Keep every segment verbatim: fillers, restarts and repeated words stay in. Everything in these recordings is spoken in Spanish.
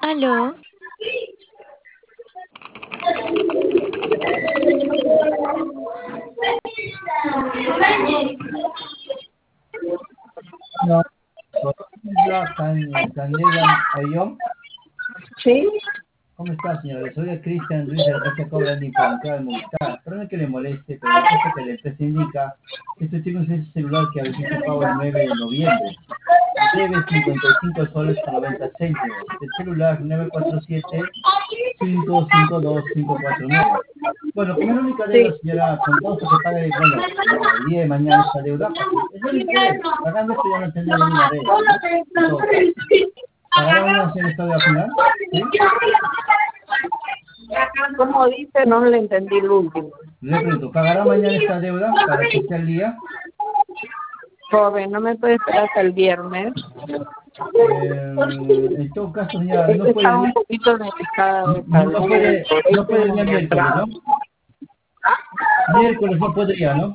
¿Aló? No, Hola, Can- Candela Ayón. Sí, ¿Cómo está, señora? Soy el Cristian Ruiz de la empresa Cobra Niponicada de Movistar. Perdón que le moleste, pero lo que pasa es que la empresa indica que usted tiene un celular que había hecho pago el nueve de noviembre. Debe cincuenta y cinco soles con noventa céntimos. El celular nueve cuatro siete, cinco cinco dos, cinco cuatro nueve. Bueno, como es la única deuda, sí. señora, con causa que pague, bueno, ma- el día de mañana esta deuda, porque es lo único que es. Pagando esto ya no tendría ninguna deuda, ¿no? En todo caso. ¿Pagará mañana hacer esta deuda final? ¿Sí? Como dice, no le entendí el último. Le pregunto, ¿pagará mañana esta deuda para que esté al día? Joven, no me puede esperar hasta el viernes. Eh, en todo caso, señora, Es que no puede estaba un venir, poquito necesitada de no salud. puede, no puede venir miércoles, ¿no? Miércoles no podría, ¿no?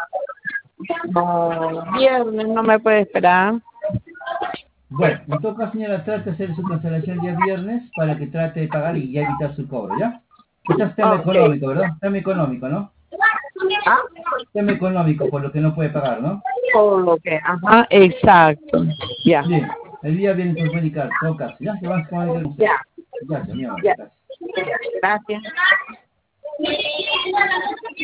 No, viernes no me puede esperar. Bueno, en todo caso, señora, trate de hacer su cancelación el día viernes para que trate de pagar y ya evitar su cobro, ¿ya? Quizás tema Ok. económico, ¿verdad? Tema económico, ¿no? Ah, Tema económico por lo que no puede pagar, ¿no? todo lo que. Ajá, exacto. Ya, Bien, el día viernes nos puede indicar, en todo caso, ¿ya? Ya vamos a comunicar con usted. ya, Gracias, mi amor, ya. gracias. Gracias.